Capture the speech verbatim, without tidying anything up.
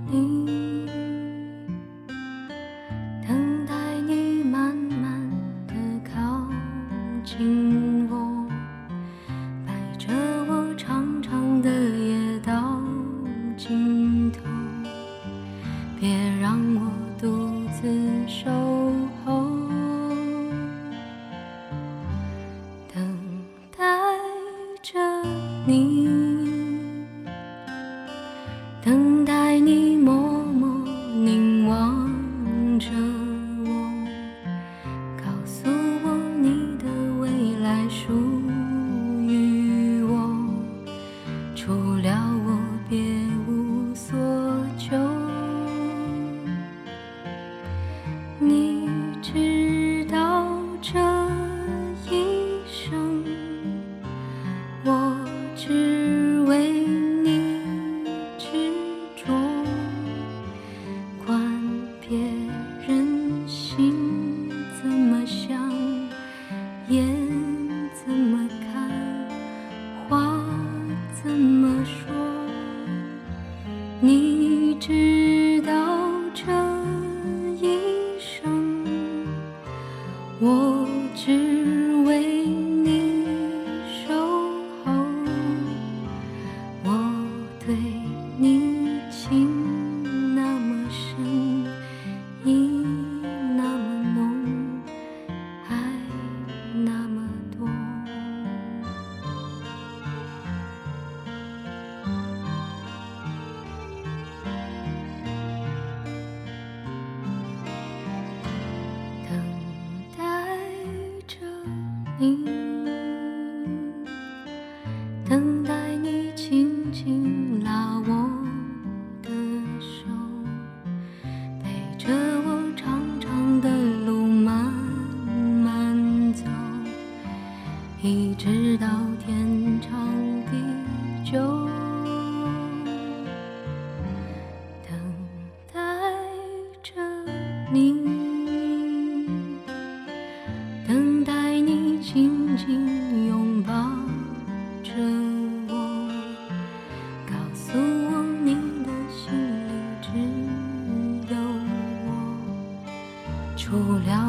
你，等待你慢慢地靠近我，摆着我长长的夜到尽头，别让我独自守候，等待着你，等待你默默凝望着我，告诉我你的未来属于我，除了我别无所求。你知道这一生，我只为你执着，管别人心怎么想，眼怎么看，话怎么说。你知道这一生，我只为你守候，我对你情那么深，意那么浓，爱那么多。等待着你，等待你轻轻拉我的手，陪着我长长的路慢慢走，一直到天长地久。等待着你，等待你紧紧拥抱着我，告诉我你的心里只有我，除了